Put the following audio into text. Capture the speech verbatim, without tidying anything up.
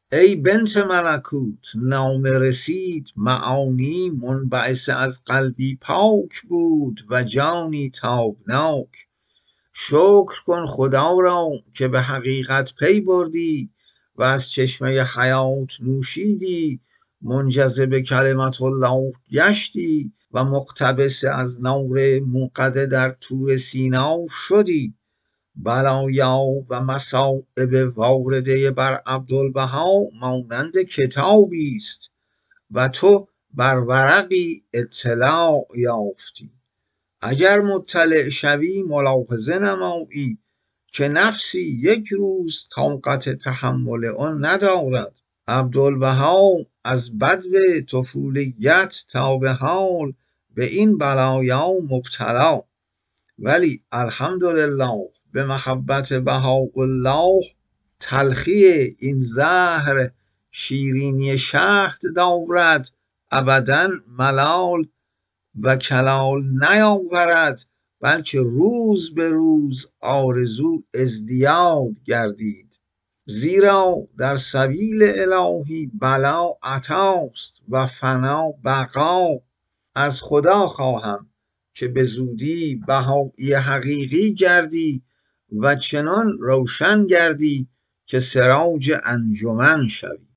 ای بنت ملکوت نامه رسید معانی منبعث از قلبی پاک بود و جانی تابناک. شکر کن خدا را که به حقیقت پی بردی و از چشمه حیات نوشیدی، منجذب کلمت الله گشتی و مقتبس از نور موقده در طور سینا شدی. بلایا و مصائب وارده بر عبدالبها مانند کتابی است و تو بر ورقی اطلاع یافتی. اگر مطلع شوی ملاحظه نمایی که نفسی یک روز طاقت تحمل آن ندارد. عبدالبها از بدو طفولیت تا به حال به این بلایا مبتلا، ولی الحمدلله به محبت بهاءالله تلخی این زهر شیرینی شهد دارد، ابدا ملال و کلال نیاورد، بلکه روز به روز آرزو ازدیاد گردید. زیرا در سبیل الهی بلا عطاست و فنا بقا. از خدا خواهم که به زودی بهایی حقیقی گردی و چنان روشن گردی که سراج انجمن شوی.